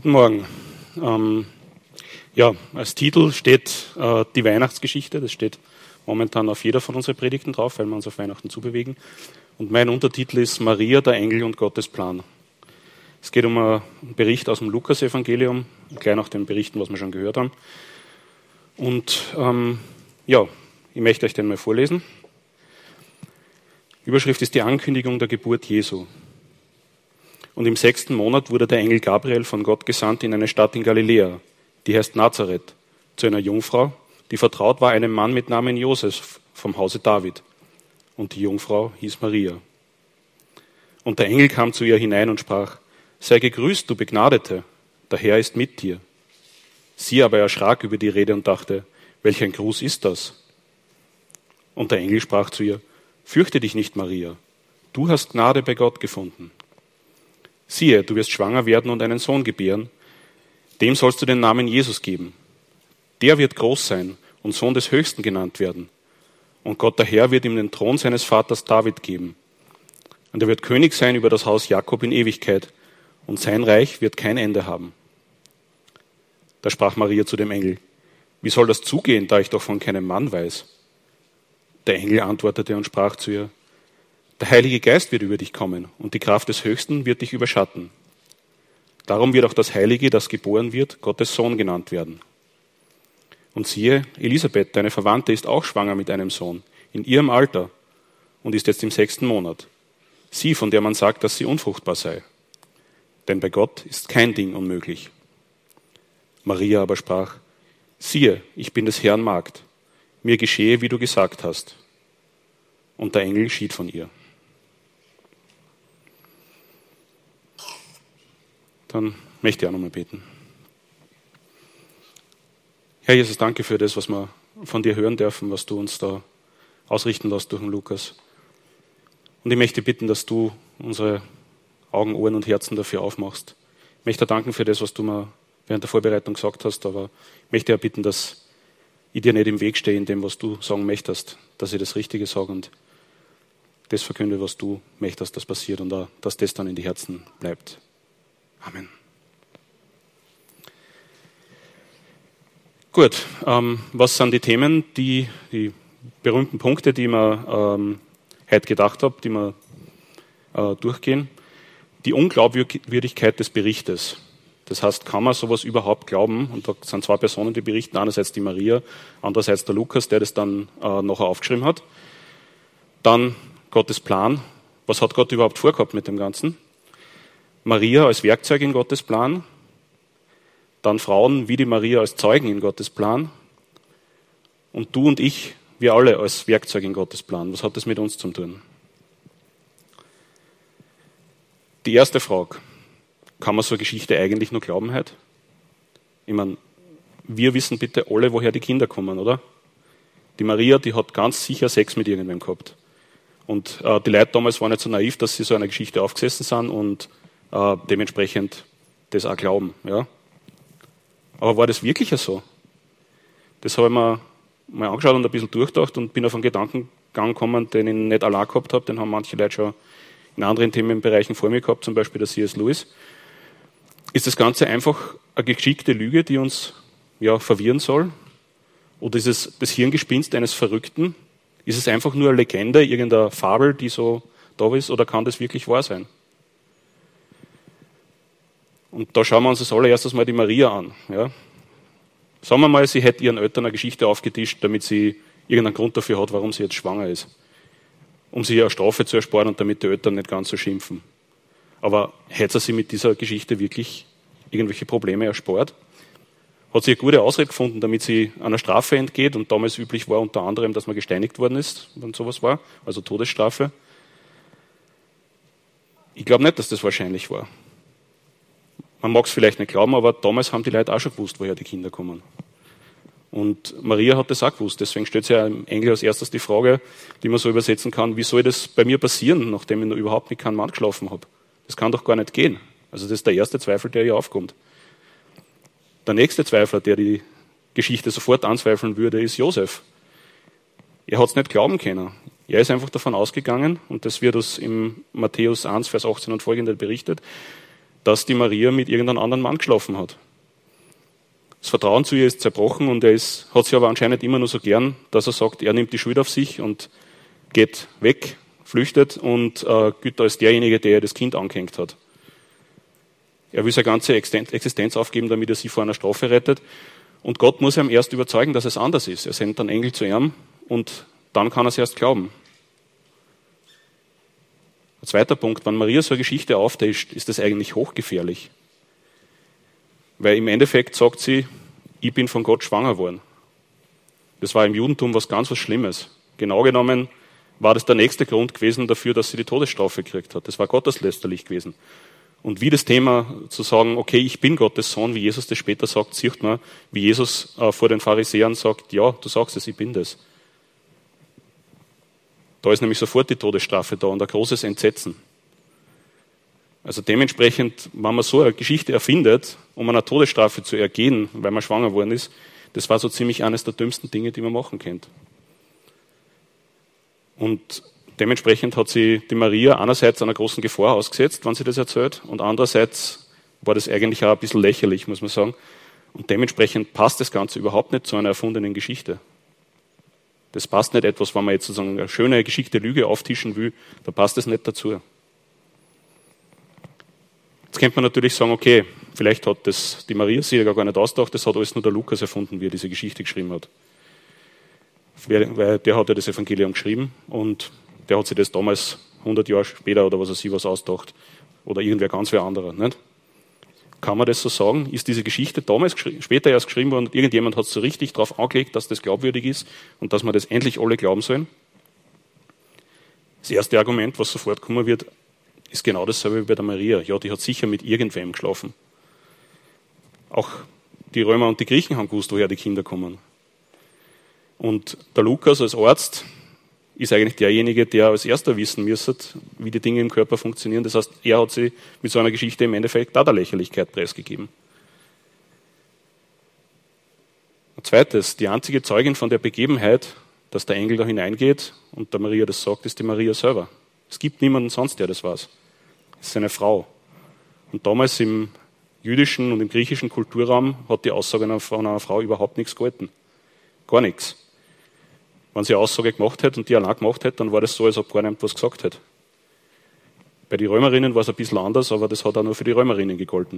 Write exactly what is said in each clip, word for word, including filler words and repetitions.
Guten Morgen. Ähm, ja, als Titel steht äh, die Weihnachtsgeschichte. Das steht momentan auf jeder von unseren Predigten drauf, weil wir uns auf Weihnachten zubewegen. Und mein Untertitel ist Maria, der Engel und Gottes Plan. Es geht um einen Bericht aus dem Lukas-Evangelium, gleich nach den Berichten, was wir schon gehört haben. Und ähm, ja, ich möchte euch den mal vorlesen. Die Überschrift ist die Ankündigung der Geburt Jesu. Und im sechsten Monat wurde der Engel Gabriel von Gott gesandt in eine Stadt in Galiläa, die heißt Nazareth, zu einer Jungfrau, die vertraut war einem Mann mit Namen Josef vom Hause David. Und die Jungfrau hieß Maria. Und der Engel kam zu ihr hinein und sprach: Sei gegrüßt, du Begnadete, der Herr ist mit dir. Sie aber erschrak über die Rede und dachte: Welch ein Gruß ist das? Und der Engel sprach zu ihr: Fürchte dich nicht, Maria, du hast Gnade bei Gott gefunden. Siehe, du wirst schwanger werden und einen Sohn gebären, dem sollst du den Namen Jesus geben. Der wird groß sein und Sohn des Höchsten genannt werden. Und Gott der Herr wird ihm den Thron seines Vaters David geben. Und er wird König sein über das Haus Jakob in Ewigkeit, und sein Reich wird kein Ende haben. Da sprach Maria zu dem Engel: Wie soll das zugehen, da ich doch von keinem Mann weiß? Der Engel antwortete und sprach zu ihr: Der Heilige Geist wird über dich kommen, und die Kraft des Höchsten wird dich überschatten. Darum wird auch das Heilige, das geboren wird, Gottes Sohn genannt werden. Und siehe, Elisabeth, deine Verwandte, ist auch schwanger mit einem Sohn, in ihrem Alter, und ist jetzt im sechsten Monat. Sie, von der man sagt, dass sie unfruchtbar sei. Denn bei Gott ist kein Ding unmöglich. Maria aber sprach: Siehe, ich bin des Herrn Magd. Mir geschehe, wie du gesagt hast. Und der Engel schied von ihr. Dann möchte ich auch nochmal beten. Herr Jesus, danke für das, was wir von dir hören dürfen, was du uns da ausrichten lässt durch den Lukas. Und ich möchte bitten, dass du unsere Augen, Ohren und Herzen dafür aufmachst. Ich möchte danken für das, was du mir während der Vorbereitung gesagt hast, aber ich möchte ja bitten, dass ich dir nicht im Weg stehe in dem, was du sagen möchtest, dass ich das Richtige sage und das verkünde, was du möchtest, das passiert und auch, dass das dann in die Herzen bleibt. Amen. Gut, ähm, was sind die Themen, die, die berühmten Punkte, die wir ähm, heute gedacht habe, die wir äh, durchgehen? Die Unglaubwürdigkeit des Berichtes. Das heißt, kann man sowas überhaupt glauben? Und da sind zwei Personen, die berichten, einerseits die Maria, andererseits der Lukas, der das dann äh, nachher aufgeschrieben hat. Dann Gottes Plan. Was hat Gott überhaupt vorgehabt mit dem Ganzen? Maria als Werkzeug in Gottes Plan. Dann Frauen wie die Maria als Zeugen in Gottes Plan. Und du und ich, wir alle als Werkzeug in Gottes Plan. Was hat das mit uns zu tun? Die erste Frage: Kann man so eine Geschichte eigentlich nur glauben heute? Ich meine, wir wissen bitte alle, woher die Kinder kommen, oder? Die Maria, die hat ganz sicher Sex mit irgendwem gehabt. Und äh, die Leute damals waren nicht so naiv, dass sie so einer Geschichte aufgesessen sind und äh, dementsprechend das auch glauben. Ja? Aber war das wirklich so? Das habe ich mir mal angeschaut und ein bisschen durchgedacht und bin auf einen Gedankengang gekommen, den ich nicht allein gehabt habe. Den haben manche Leute schon in anderen Themenbereichen vor mir gehabt, zum Beispiel der C S Lewis. Ist das Ganze einfach eine geschickte Lüge, die uns ja, verwirren soll? Oder ist es das Hirngespinst eines Verrückten? Ist es einfach nur eine Legende, irgendeine Fabel, die so da ist? Oder kann das wirklich wahr sein? Und da schauen wir uns als allererstes mal die Maria an. Ja? Sagen wir mal, sie hätte ihren Eltern eine Geschichte aufgetischt, damit sie irgendeinen Grund dafür hat, warum sie jetzt schwanger ist. Um sie eine Strafe zu ersparen und damit die Eltern nicht ganz so schimpfen. Aber hätte sie mit dieser Geschichte wirklich irgendwelche Probleme erspart? Hat sie eine gute Ausrede gefunden, damit sie einer Strafe entgeht? Und damals üblich war unter anderem, dass man gesteinigt worden ist, wenn sowas war, also Todesstrafe. Ich glaube nicht, dass das wahrscheinlich war. Man mag es vielleicht nicht glauben, aber damals haben die Leute auch schon gewusst, woher die Kinder kommen. Und Maria hat das auch gewusst. Deswegen stellt sich ja im Englisch als erstes die Frage, die man so übersetzen kann: Wie soll das bei mir passieren, nachdem ich noch überhaupt mit keinem Mann geschlafen habe? Das kann doch gar nicht gehen. Also das ist der erste Zweifel, der hier aufkommt. Der nächste Zweifler, der die Geschichte sofort anzweifeln würde, ist Josef. Er hat es nicht glauben können. Er ist einfach davon ausgegangen, und das wird uns im Matthäus eins, Vers achtzehn und folgende berichtet, dass die Maria mit irgendeinem anderen Mann geschlafen hat. Das Vertrauen zu ihr ist zerbrochen und er ist, hat sie aber anscheinend immer nur so gern, dass er sagt, er nimmt die Schuld auf sich und geht weg, flüchtet und äh, gilt als derjenige, der das Kind angehängt hat. Er will seine ganze Existenz aufgeben, damit er sie vor einer Strafe rettet. Und Gott muss ihm erst überzeugen, dass es anders ist. Er sendet einen Engel zu ihm und dann kann er es erst glauben. Ein zweiter Punkt, wenn Maria so eine Geschichte auftischt, ist das eigentlich hochgefährlich. Weil im Endeffekt sagt sie, ich bin von Gott schwanger worden. Das war im Judentum was ganz was Schlimmes. Genau genommen war das der nächste Grund gewesen dafür, dass sie die Todesstrafe gekriegt hat. Das war gotteslästerlich gewesen. Und wie das Thema zu sagen, okay, ich bin Gottes Sohn, wie Jesus das später sagt, sieht man, wie Jesus äh, vor den Pharisäern sagt, ja, du sagst es, ich bin das. Da ist nämlich sofort die Todesstrafe da und ein großes Entsetzen. Also dementsprechend, wenn man so eine Geschichte erfindet, um einer Todesstrafe zu ergehen, weil man schwanger worden ist, das war so ziemlich eines der dümmsten Dinge, die man machen könnte. Und dementsprechend hat sie die Maria einerseits einer großen Gefahr ausgesetzt, wenn sie das erzählt, und andererseits war das eigentlich auch ein bisschen lächerlich, muss man sagen. Und dementsprechend passt das Ganze überhaupt nicht zu einer erfundenen Geschichte. Das passt nicht etwas, wenn man jetzt sozusagen eine schöne, geschickte Lüge auftischen will, da passt das nicht dazu. Jetzt könnte man natürlich sagen, okay, vielleicht hat das die Maria sich ja gar nicht ausgedacht, das hat alles nur der Lukas erfunden, wie er diese Geschichte geschrieben hat. Weil der hat ja das Evangelium geschrieben und der hat sich das damals hundert Jahre später oder was er sich was ausgedacht. Oder irgendwer ganz wer anderer. Nicht? Kann man das so sagen? Ist diese Geschichte damals später erst geschrieben worden und irgendjemand hat es so richtig darauf angelegt, dass das glaubwürdig ist und dass man das endlich alle glauben sollen? Das erste Argument, was sofort kommen wird, ist genau dasselbe wie bei der Maria. Ja, die hat sicher mit irgendwem geschlafen. Auch die Römer und die Griechen haben gewusst, woher die Kinder kommen. Und der Lukas als Arzt ist eigentlich derjenige, der als erster wissen müsste, wie die Dinge im Körper funktionieren. Das heißt, er hat sie mit so einer Geschichte im Endeffekt auch der Lächerlichkeit preisgegeben. Ein zweites, die einzige Zeugin von der Begebenheit, dass der Engel da hineingeht und der Maria das sagt, ist die Maria selber. Es gibt niemanden sonst, der das weiß. Es ist eine Frau. Und damals im jüdischen und im griechischen Kulturraum hat die Aussage von einer Frau überhaupt nichts gehalten. Gar nichts. Wenn sie eine Aussage gemacht hätte und die allein gemacht hätte, dann war das so, als ob gar niemand was gesagt hätte. Bei den Römerinnen war es ein bisschen anders, aber das hat auch nur für die Römerinnen gegolten.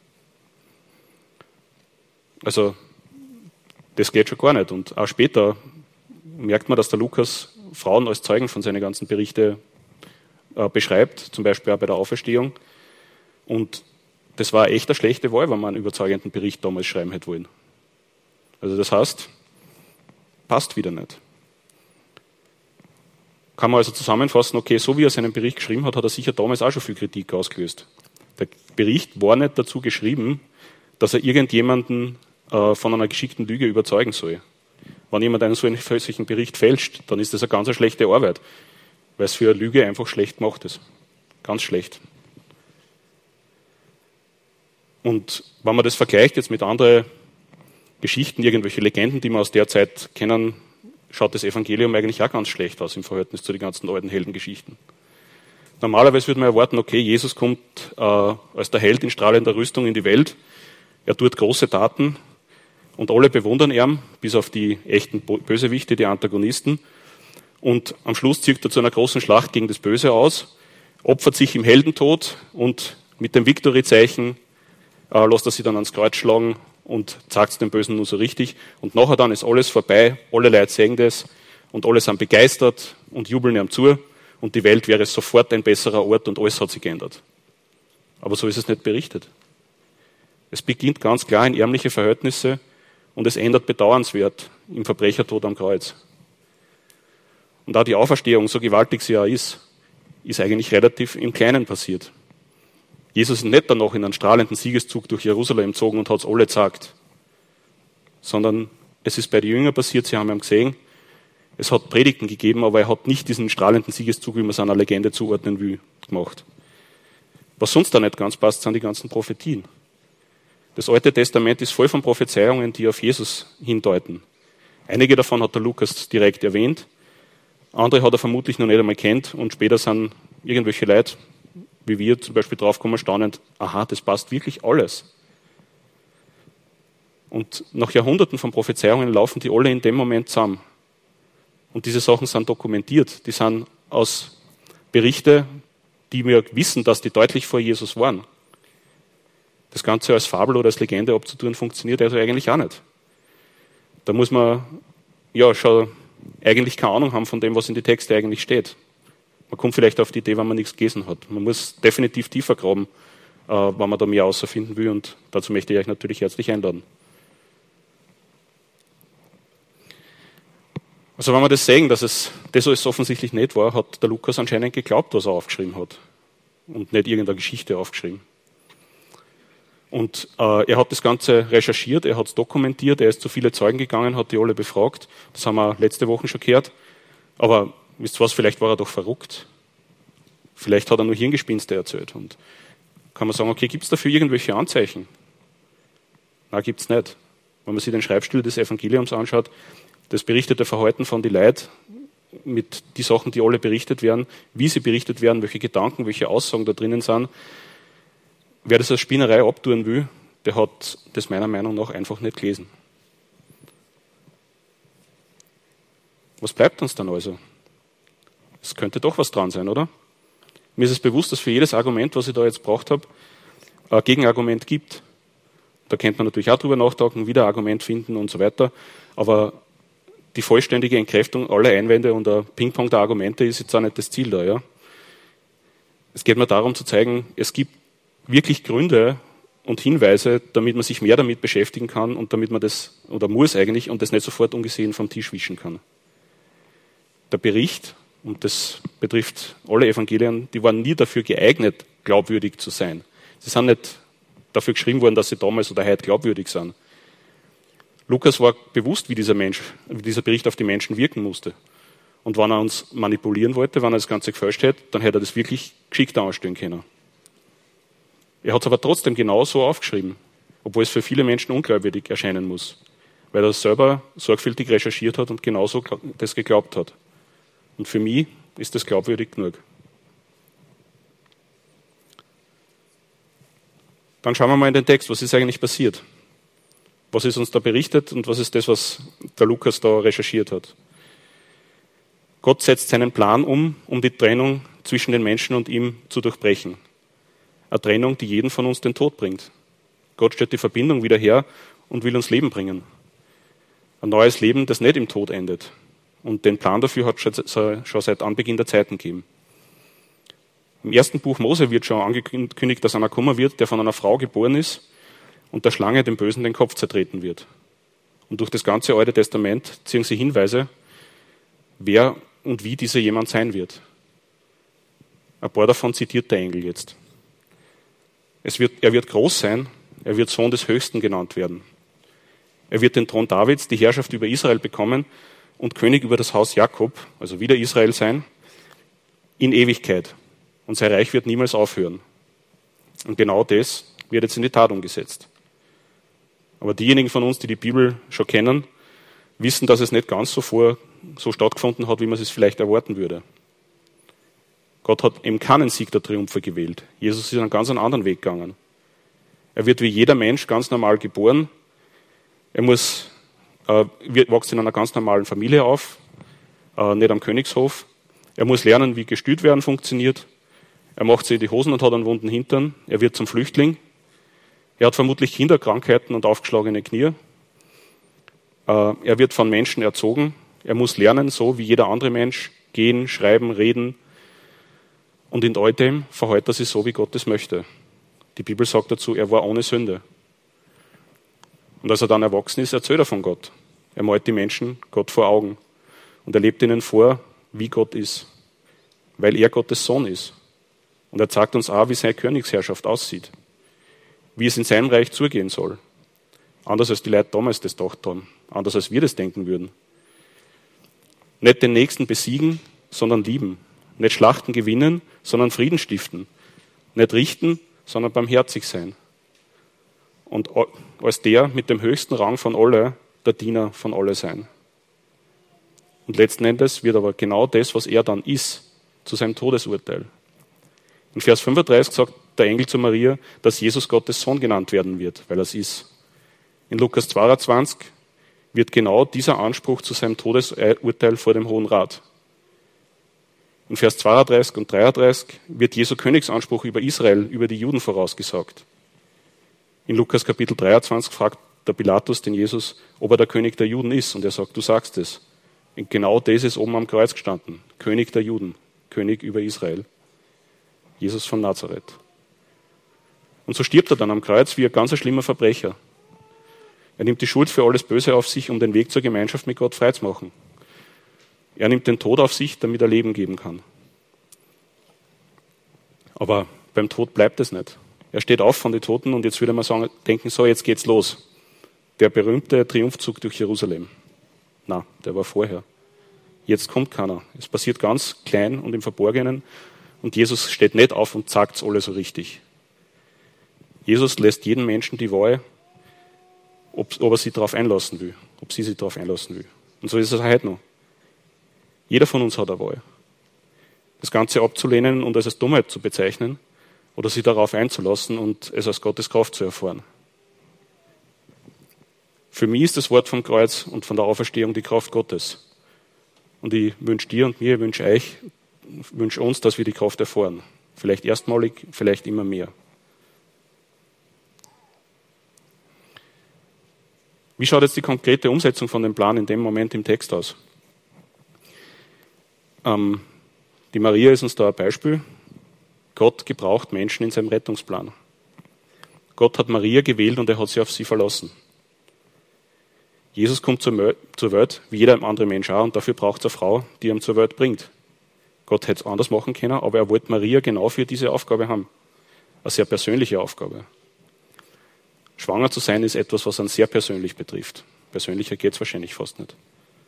Also, das geht schon gar nicht. Und auch später merkt man, dass der Lukas Frauen als Zeugen von seinen ganzen Berichten äh, beschreibt, zum Beispiel auch bei der Auferstehung. Und das war echt eine schlechte Wahl, wenn man einen überzeugenden Bericht damals schreiben hätte wollen. Also das heißt, passt wieder nicht. Kann man also zusammenfassen, okay, so wie er seinen Bericht geschrieben hat, hat er sicher damals auch schon viel Kritik ausgelöst. Der Bericht war nicht dazu geschrieben, dass er irgendjemanden äh, von einer geschickten Lüge überzeugen soll. Wenn jemand einen solchen Bericht fälscht, dann ist das eine ganz schlechte Arbeit, weil es für eine Lüge einfach schlecht gemacht ist. Ganz schlecht. Und wenn man das vergleicht jetzt mit anderen Geschichten, irgendwelche Legenden, die wir aus der Zeit kennen, schaut das Evangelium eigentlich auch ganz schlecht aus im Verhältnis zu den ganzen alten Heldengeschichten. Normalerweise würde man erwarten, okay, Jesus kommt äh, als der Held in strahlender Rüstung in die Welt, er tut große Taten und alle bewundern ihn, bis auf die echten Bösewichte, die Antagonisten. Und am Schluss zieht er zu einer großen Schlacht gegen das Böse aus, opfert sich im Heldentod und mit dem Victory-Zeichen äh, lässt er sich dann ans Kreuz schlagen und sagt es dem Bösen nur so richtig. Und nachher dann ist alles vorbei, alle Leute sehen das und alle sind begeistert und jubeln ihm zu und die Welt wäre sofort ein besserer Ort und alles hat sich geändert. Aber so ist es nicht berichtet. Es beginnt ganz klar in ärmliche Verhältnisse und es endet bedauernswert im Verbrechertod am Kreuz. Und auch die Auferstehung, so gewaltig sie ja ist, ist eigentlich relativ im Kleinen passiert. Jesus ist nicht danach in einen strahlenden Siegeszug durch Jerusalem gezogen und hat es alle gezeigt, sondern es ist bei den Jüngern passiert, sie haben ihn gesehen, es hat Predigten gegeben, aber er hat nicht diesen strahlenden Siegeszug, wie man es einer Legende zuordnen will, gemacht. Was sonst da nicht ganz passt, sind die ganzen Prophetien. Das Alte Testament ist voll von Prophezeiungen, die auf Jesus hindeuten. Einige davon hat der Lukas direkt erwähnt, andere hat er vermutlich noch nicht einmal kennt und später sind irgendwelche Leute wie wir zum Beispiel draufkommen, staunend, aha, das passt wirklich alles. Und nach Jahrhunderten von Prophezeiungen laufen die alle in dem Moment zusammen. Und diese Sachen sind dokumentiert. Die sind aus Berichte, die wir wissen, dass die deutlich vor Jesus waren. Das Ganze als Fabel oder als Legende abzutun, funktioniert also eigentlich auch nicht. Da muss man ja schon eigentlich keine Ahnung haben von dem, was in die Texte eigentlich steht. Man kommt vielleicht auf die Idee, wenn man nichts gelesen hat. Man muss definitiv tiefer graben, äh, wenn man da mehr herausfinden will. Und dazu möchte ich euch natürlich herzlich einladen. Also wenn wir das sehen, dass es das alles offensichtlich nicht war, hat der Lukas anscheinend geglaubt, was er aufgeschrieben hat. Und nicht irgendeine Geschichte aufgeschrieben. Und äh, er hat das Ganze recherchiert, er hat es dokumentiert, er ist zu viele Zeugen gegangen, hat die alle befragt. Das haben wir letzte Woche schon gehört. Aber wisst ihr was, vielleicht war er doch verrückt. Vielleicht hat er nur Hirngespinste erzählt. Und kann man sagen, okay, gibt es dafür irgendwelche Anzeichen? Nein, gibt es nicht. Wenn man sich den Schreibstil des Evangeliums anschaut, das berichtete Verhalten von die Leuten mit die Sachen, die alle berichtet werden, wie sie berichtet werden, welche Gedanken, welche Aussagen da drinnen sind. Wer das als Spinnerei abtun will, der hat das meiner Meinung nach einfach nicht gelesen. Was bleibt uns dann also? Es könnte doch was dran sein, oder? Mir ist es bewusst, dass für jedes Argument, was ich da jetzt gebracht habe, ein Gegenargument gibt. Da könnte man natürlich auch drüber nachdenken, wieder ein Argument finden und so weiter. Aber die vollständige Entkräftung aller Einwände und ein Ping-Pong der Argumente ist jetzt auch nicht das Ziel da. Ja? Es geht mir darum zu zeigen, es gibt wirklich Gründe und Hinweise, damit man sich mehr damit beschäftigen kann und damit man das, oder muss eigentlich, und das nicht sofort ungesehen vom Tisch wischen kann. Der Bericht, und das betrifft alle Evangelien, die waren nie dafür geeignet, glaubwürdig zu sein. Sie sind nicht dafür geschrieben worden, dass sie damals oder heute glaubwürdig sind. Lukas war bewusst, wie dieser Mensch, wie dieser Bericht auf die Menschen wirken musste. Und wenn er uns manipulieren wollte, wenn er das Ganze gefälscht hätte, dann hätte er das wirklich geschickt anstellen können. Er hat es aber trotzdem genauso aufgeschrieben, obwohl es für viele Menschen unglaubwürdig erscheinen muss, weil er es selber sorgfältig recherchiert hat und genauso das geglaubt hat. Und für mich ist das glaubwürdig genug. Dann schauen wir mal in den Text, was ist eigentlich passiert? Was ist uns da berichtet und was ist das, was der Lukas da recherchiert hat? Gott setzt seinen Plan um, um die Trennung zwischen den Menschen und ihm zu durchbrechen. Eine Trennung, die jeden von uns den Tod bringt. Gott stellt die Verbindung wieder her und will uns Leben bringen. Ein neues Leben, das nicht im Tod endet. Und den Plan dafür hat es schon seit Anbeginn der Zeiten gegeben. Im ersten Buch Mose wird schon angekündigt, dass einer kommen wird, der von einer Frau geboren ist und der Schlange dem Bösen den Kopf zertreten wird. Und durch das ganze Alte Testament ziehen sie Hinweise, wer und wie dieser jemand sein wird. Ein paar davon zitiert der Engel jetzt. Es wird, er wird groß sein, er wird Sohn des Höchsten genannt werden. Er wird den Thron Davids, die Herrschaft über Israel bekommen und König über das Haus Jakob, also wieder Israel sein, in Ewigkeit. Und sein Reich wird niemals aufhören. Und genau das wird jetzt in die Tat umgesetzt. Aber diejenigen von uns, die die Bibel schon kennen, wissen, dass es nicht ganz so vor, so stattgefunden hat, wie man es vielleicht erwarten würde. Gott hat eben keinen Sieg der Triumphe gewählt. Jesus ist einen ganz anderen Weg gegangen. Er wird wie jeder Mensch ganz normal geboren. Er muss, äh, wächst in einer ganz normalen Familie auf, äh, nicht am Königshof. Er muss lernen, wie gestüt werden funktioniert. Er macht sich die Hosen und hat einen wunden Hintern. Er wird zum Flüchtling. Er hat vermutlich Kinderkrankheiten und aufgeschlagene Knie. Äh, er wird von Menschen erzogen. Er muss lernen, so wie jeder andere Mensch, gehen, schreiben, reden. Und in all dem verhält er sich so, wie Gott es möchte. Die Bibel sagt dazu, er war ohne Sünde. Und als er dann erwachsen ist, erzählt er von Gott. Er malt die Menschen Gott vor Augen. Und er lebt ihnen vor, wie Gott ist. Weil er Gottes Sohn ist. Und er zeigt uns auch, wie seine Königsherrschaft aussieht. Wie es in seinem Reich zugehen soll. Anders als die Leute damals das gedacht haben. Anders als wir das denken würden. Nicht den Nächsten besiegen, sondern lieben. Nicht Schlachten gewinnen, sondern Frieden stiften. Nicht richten, sondern barmherzig sein. Und als der mit dem höchsten Rang von alle, der Diener von alle sein. Und letzten Endes wird aber genau das, was er dann ist, zu seinem Todesurteil. In Vers fünfunddreißig sagt der Engel zu Maria, dass Jesus Gottes Sohn genannt werden wird, weil er es ist. In Lukas zweiundzwanzig wird genau dieser Anspruch zu seinem Todesurteil vor dem Hohen Rat. In Vers zweiunddreißig und dreiunddreißig wird Jesu Königsanspruch über Israel, über die Juden vorausgesagt. In Lukas Kapitel dreiundzwanzig fragt der Pilatus den Jesus, ob er der König der Juden ist. Und er sagt, du sagst es. Und genau das ist oben am Kreuz gestanden. König der Juden, König über Israel. Jesus von Nazareth. Und so stirbt er dann am Kreuz wie ein ganz schlimmer Verbrecher. Er nimmt die Schuld für alles Böse auf sich, um den Weg zur Gemeinschaft mit Gott freizumachen. Er nimmt den Tod auf sich, damit er Leben geben kann. Aber beim Tod bleibt es nicht. Er steht auf von den Toten und jetzt würde man sagen, denken, so, jetzt geht's los. Der berühmte Triumphzug durch Jerusalem. Na, der war vorher. Jetzt kommt keiner. Es passiert ganz klein und im Verborgenen und Jesus steht nicht auf und sagt's alle so richtig. Jesus lässt jeden Menschen die Wahl, ob, ob er sich darauf einlassen will, ob sie sich darauf einlassen will. Und so ist es auch heute noch. Jeder von uns hat eine Wahl. Das Ganze abzulehnen und als Dummheit zu bezeichnen oder sich darauf einzulassen und es als Gottes Kraft zu erfahren. Für mich ist das Wort vom Kreuz und von der Auferstehung die Kraft Gottes. Und ich wünsche dir und mir, ich wünsche euch, wünsche uns, dass wir die Kraft erfahren. Vielleicht erstmalig, vielleicht immer mehr. Wie schaut jetzt die konkrete Umsetzung von dem Plan in dem Moment im Text aus? Ähm, die Maria ist uns da ein Beispiel. Gott gebraucht Menschen in seinem Rettungsplan. Gott hat Maria gewählt und er hat sie auf sie verlassen. Jesus kommt zur Welt, wie jeder andere Mensch auch, und dafür braucht es eine Frau, die ihn zur Welt bringt. Gott hätte es anders machen können, aber er wollte Maria genau für diese Aufgabe haben. Eine sehr persönliche Aufgabe. Schwanger zu sein ist etwas, was einen sehr persönlich betrifft. Persönlicher geht es wahrscheinlich fast nicht.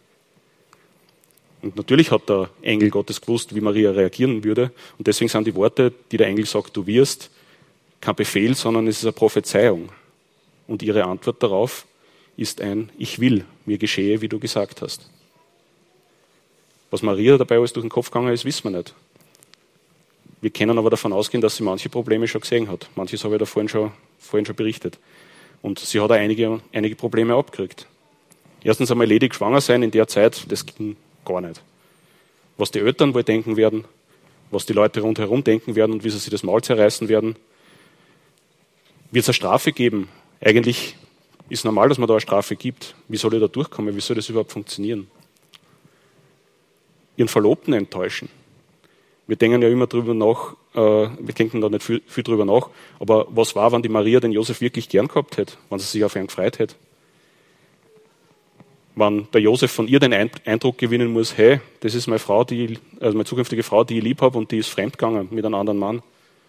Und natürlich hat der Engel Gottes gewusst, wie Maria reagieren würde. Und deswegen sind die Worte, die der Engel sagt, du wirst, kein Befehl, sondern es ist eine Prophezeiung. Und ihre Antwort darauf ist ein Ich will, mir geschehe, wie du gesagt hast. Was Maria dabei alles durch den Kopf gegangen ist, wissen wir nicht. Wir können aber davon ausgehen, dass sie manche Probleme schon gesehen hat. Manches habe ich da vorhin schon, vorhin schon berichtet. Und sie hat auch einige, einige Probleme abgekriegt. Erstens einmal ledig schwanger sein in der Zeit, das ging gar nicht. Was die Eltern wohl denken werden, was die Leute rundherum denken werden und wie sie sich das Maul zerreißen werden. Wird es eine Strafe geben? Eigentlich ist normal, dass man da eine Strafe gibt. Wie soll ich da durchkommen? Wie soll das überhaupt funktionieren? Ihren Verlobten enttäuschen. Wir denken ja immer drüber nach, äh, wir denken da nicht viel, viel drüber nach, aber was war, wenn die Maria den Josef wirklich gern gehabt hätte, wenn sie sich auf ihn gefreut hätte? Wenn der Josef von ihr den Eindruck gewinnen muss, hey, das ist meine Frau, die, also meine zukünftige Frau, die ich lieb habe und die ist fremdgegangen mit einem anderen Mann.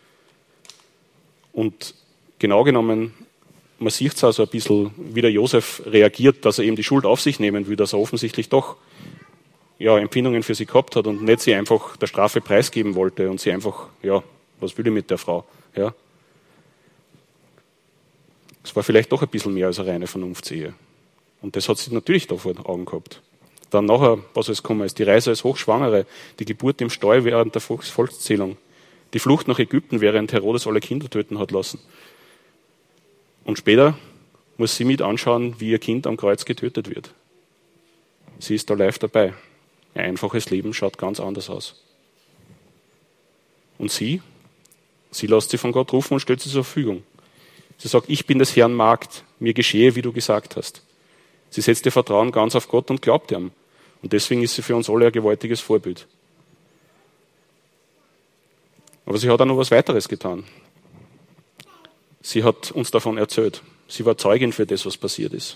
Und genau genommen, man sieht es also ein bisschen, wie der Josef reagiert, dass er eben die Schuld auf sich nehmen will, dass er offensichtlich doch ja, Empfindungen für sie gehabt hat und nicht sie einfach der Strafe preisgeben wollte und sie einfach, ja, was will ich mit der Frau? Ja. Es war vielleicht doch ein bisschen mehr als eine reine Vernunftsehe. Und das hat sie natürlich da vor den Augen gehabt. Dann nachher, was alles gekommen ist, die Reise als Hochschwangere, die Geburt im Stall während der Volkszählung, die Flucht nach Ägypten, während Herodes alle Kinder töten hat lassen. Und später muss sie mit anschauen, wie ihr Kind am Kreuz getötet wird. Sie ist da live dabei. Ein einfaches Leben schaut ganz anders aus. Und sie? Sie lässt sie von Gott rufen und stellt sie zur Verfügung. Sie sagt, ich bin des Herrn Magd, mir geschehe, wie du gesagt hast. Sie setzt ihr Vertrauen ganz auf Gott und glaubt ihm. Und deswegen ist sie für uns alle ein gewaltiges Vorbild. Aber sie hat auch noch was weiteres getan. Sie hat uns davon erzählt. Sie war Zeugin für das, was passiert ist.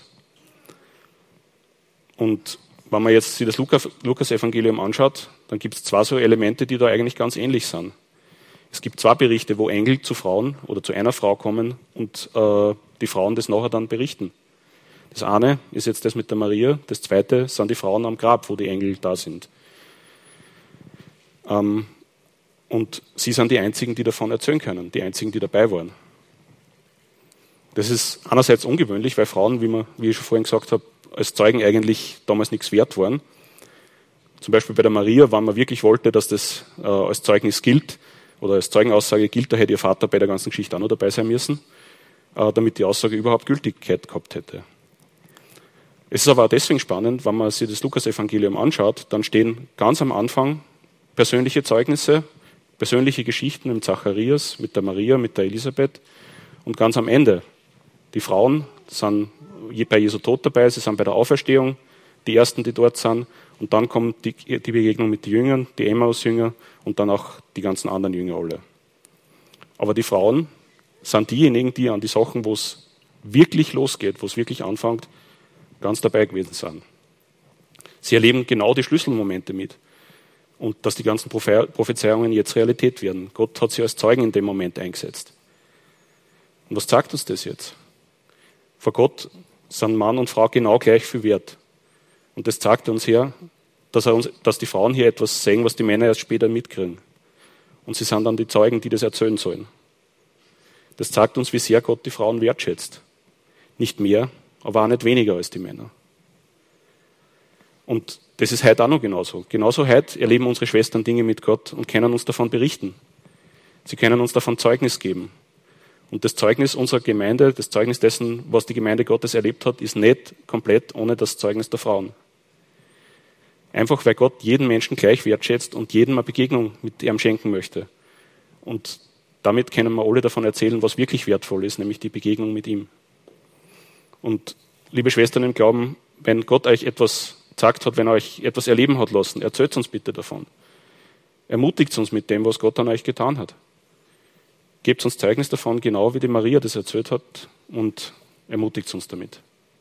Und wenn man jetzt sich das Lukas-Evangelium anschaut, dann gibt es zwei so Elemente, die da eigentlich ganz ähnlich sind. Es gibt zwei Berichte, wo Engel zu Frauen oder zu einer Frau kommen und äh, die Frauen das nachher dann berichten. Das eine ist jetzt das mit der Maria, das zweite sind die Frauen am Grab, wo die Engel da sind. Ähm, und sie sind die einzigen, die davon erzählen können, die einzigen, die dabei waren. Das ist einerseits ungewöhnlich, weil Frauen, wie, man, wie ich schon vorhin gesagt habe, als Zeugen eigentlich damals nichts wert waren. Zum Beispiel bei der Maria, wenn man wirklich wollte, dass das äh, als Zeugnis gilt oder als Zeugenaussage gilt, da hätte ihr Vater bei der ganzen Geschichte auch noch dabei sein müssen, damit die Aussage überhaupt Gültigkeit gehabt hätte. Es ist aber auch deswegen spannend, wenn man sich das Lukas-Evangelium anschaut, dann stehen ganz am Anfang persönliche Zeugnisse, persönliche Geschichten mit Zacharias, mit der Maria, mit der Elisabeth und ganz am Ende. Die Frauen sind bei Jesu Tod dabei, sie sind bei der Auferstehung, die Ersten, die dort sind, und dann kommt die, die Begegnung mit den Jüngern, die Emmaus-Jünger und dann auch die ganzen anderen Jünger alle. Aber die Frauen sind diejenigen, die an die Sachen, wo es wirklich losgeht, wo es wirklich anfängt, ganz dabei gewesen sind. Sie erleben genau die Schlüsselmomente mit. Und dass die ganzen Prophezeiungen jetzt Realität werden. Gott hat sie als Zeugen in dem Moment eingesetzt. Und was sagt uns das jetzt? Vor Gott sind Mann und Frau genau gleich viel wert. Und das zeigt uns her, dass, er uns, dass die Frauen hier etwas sehen, was die Männer erst später mitkriegen. Und sie sind dann die Zeugen, die das erzählen sollen. Das zeigt uns, wie sehr Gott die Frauen wertschätzt. Nicht mehr, aber auch nicht weniger als die Männer. Und das ist heute auch noch genauso. Genauso heute erleben unsere Schwestern Dinge mit Gott und können uns davon berichten. Sie können uns davon Zeugnis geben. Und das Zeugnis unserer Gemeinde, das Zeugnis dessen, was die Gemeinde Gottes erlebt hat, ist nicht komplett ohne das Zeugnis der Frauen. Einfach weil Gott jeden Menschen gleich wertschätzt und jedem eine Begegnung mit ihm schenken möchte. Und damit können wir alle davon erzählen, was wirklich wertvoll ist, nämlich die Begegnung mit ihm. Und liebe Schwestern im Glauben, wenn Gott euch etwas gesagt hat, wenn er euch etwas erleben hat lassen, erzählt uns bitte davon. Ermutigt uns mit dem, was Gott an euch getan hat. Gebt uns Zeugnis davon, genau wie die Maria das erzählt hat, und ermutigt uns damit.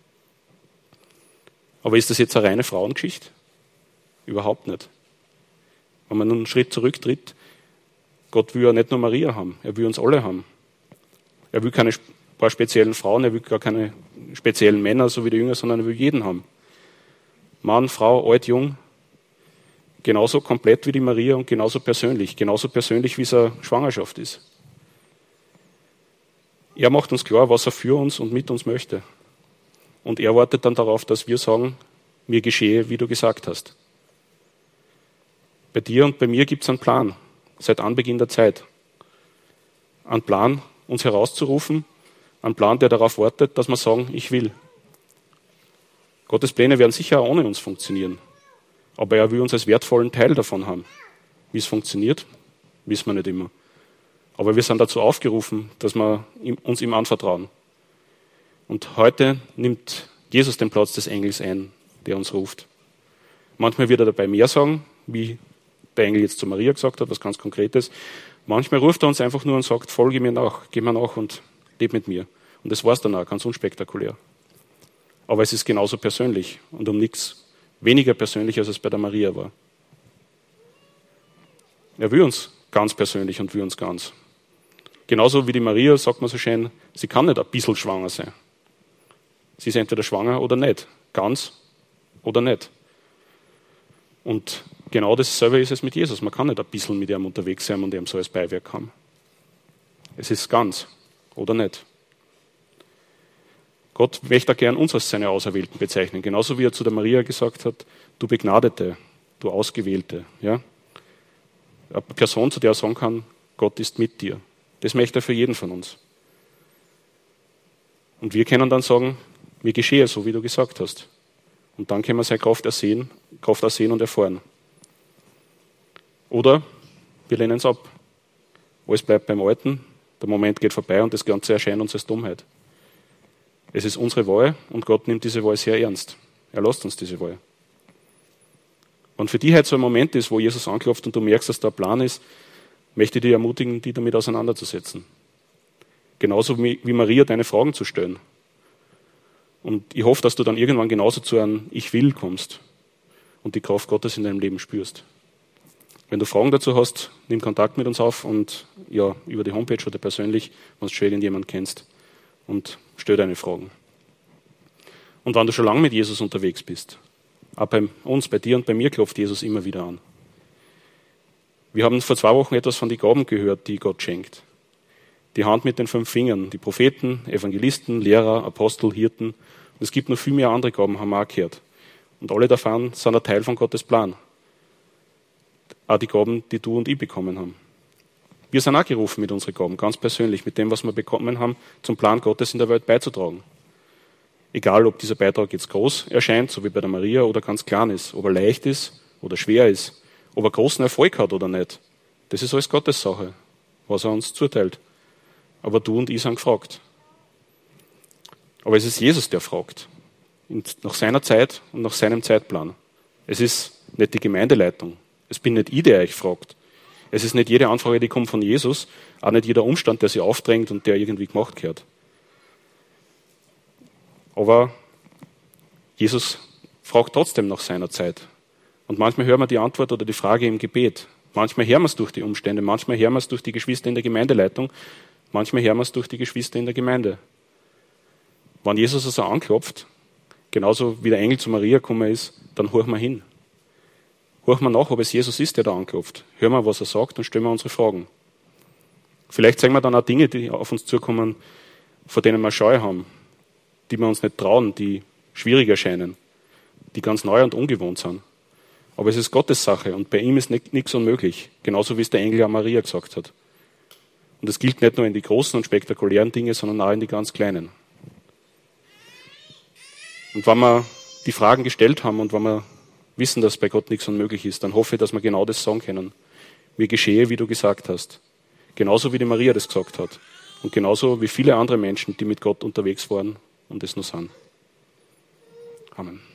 Aber ist das jetzt eine reine Frauengeschichte? Überhaupt nicht. Wenn man einen Schritt zurücktritt, Gott will ja nicht nur Maria haben, er will uns alle haben. Er will keine paar speziellen Frauen, er will gar keine speziellen Männer, so wie die Jünger, sondern er will jeden haben. Mann, Frau, alt, jung, genauso komplett wie die Maria und genauso persönlich, genauso persönlich, wie es eine Schwangerschaft ist. Er macht uns klar, was er für uns und mit uns möchte. Und er wartet dann darauf, dass wir sagen, mir geschehe, wie du gesagt hast. Bei dir und bei mir gibt es einen Plan, seit Anbeginn der Zeit. Einen Plan, uns herauszurufen, einen Plan, der darauf wartet, dass wir sagen, ich will. Gottes Pläne werden sicher auch ohne uns funktionieren. Aber er will uns als wertvollen Teil davon haben. Wie es funktioniert, wissen wir nicht immer. Aber wir sind dazu aufgerufen, dass wir uns ihm anvertrauen. Und heute nimmt Jesus den Platz des Engels ein, der uns ruft. Manchmal wird er dabei mehr sagen, wie der Engel jetzt zu Maria gesagt hat, was ganz Konkretes. Manchmal ruft er uns einfach nur und sagt, folge mir nach, geh mir nach und leb mit mir. Und das war es dann auch, ganz unspektakulär. Aber es ist genauso persönlich und um nichts weniger persönlich, als es bei der Maria war. Er will uns ganz persönlich und will uns ganz. Genauso wie die Maria, sagt man so schön, sie kann nicht ein bisschen schwanger sein. Sie ist entweder schwanger oder nicht, ganz oder nicht. Und genau dasselbe ist es mit Jesus. Man kann nicht ein bisschen mit ihm unterwegs sein und ihm so als Beiwerk haben. Es ist ganz oder nicht. Gott möchte gern uns als seine Auserwählten bezeichnen. Genauso wie er zu der Maria gesagt hat, du Begnadete, du Ausgewählte. Ja? Eine Person, zu der er sagen kann, Gott ist mit dir. Das möchte er für jeden von uns. Und wir können dann sagen, mir geschehe so, wie du gesagt hast. Und dann können wir seine Kraft ersehen, Kraft ersehen und erfahren. Oder wir lehnen es ab. Alles bleibt beim Alten, der Moment geht vorbei und das Ganze erscheint uns als Dummheit. Es ist unsere Wahl und Gott nimmt diese Wahl sehr ernst. Er lässt uns diese Wahl. Und für die heute so ein Moment ist, wo Jesus anklopft und du merkst, dass da ein Plan ist, möchte ich dich ermutigen, dich damit auseinanderzusetzen. Genauso wie Maria deine Fragen zu stellen. Und ich hoffe, dass du dann irgendwann genauso zu einem Ich will kommst und die Kraft Gottes in deinem Leben spürst. Wenn du Fragen dazu hast, nimm Kontakt mit uns auf und ja, über die Homepage oder persönlich, wenn du schon irgendjemanden kennst, und stell deine Fragen. Und wenn du schon lange mit Jesus unterwegs bist, auch bei uns, bei dir und bei mir klopft Jesus immer wieder an. Wir haben vor zwei Wochen etwas von den Gaben gehört, die Gott schenkt. Die Hand mit den fünf Fingern, die Propheten, Evangelisten, Lehrer, Apostel, Hirten. Und es gibt noch viel mehr andere Gaben, haben wir auch gehört. Und alle davon sind ein Teil von Gottes Plan. Auch die Gaben, die du und ich bekommen haben. Wir sind auch gerufen mit unseren Gaben, ganz persönlich, mit dem, was wir bekommen haben, zum Plan Gottes in der Welt beizutragen. Egal, ob dieser Beitrag jetzt groß erscheint, so wie bei der Maria, oder ganz klein ist, ob er leicht ist oder schwer ist, ob er großen Erfolg hat oder nicht. Das ist alles Gottes Sache, was er uns zuteilt. Aber du und ich sind gefragt. Aber es ist Jesus, der fragt. Nach seiner Zeit und nach seinem Zeitplan. Es ist nicht die Gemeindeleitung. Es bin nicht ich, der euch fragt. Es ist nicht jede Anfrage, die kommt von Jesus, auch nicht jeder Umstand, der sie aufdrängt und der irgendwie gemacht gehört. Aber Jesus fragt trotzdem nach seiner Zeit. Und manchmal hören wir die Antwort oder die Frage im Gebet. Manchmal hören wir es durch die Umstände, manchmal hören wir es durch die Geschwister in der Gemeindeleitung, manchmal hören wir es durch die Geschwister in der Gemeinde. Wenn Jesus also anklopft, genauso wie der Engel zu Maria gekommen ist, dann horchen wir hin. Horchen wir nach, ob es Jesus ist, der da anklopft. Hören wir, was er sagt und stellen wir unsere Fragen. Vielleicht sagen wir dann auch Dinge, die auf uns zukommen, vor denen wir Scheu haben, die wir uns nicht trauen, die schwierig erscheinen, die ganz neu und ungewohnt sind. Aber es ist Gottes Sache und bei ihm ist nichts unmöglich, genauso wie es der Engel an Maria gesagt hat. Und das gilt nicht nur in die großen und spektakulären Dinge, sondern auch in die ganz kleinen. Und wenn wir die Fragen gestellt haben und wenn wir wissen, dass bei Gott nichts unmöglich ist, dann hoffe ich, dass wir genau das sagen können. Mir geschehe, wie du gesagt hast. Genauso wie die Maria das gesagt hat. Und genauso wie viele andere Menschen, die mit Gott unterwegs waren und es nur sind. Amen.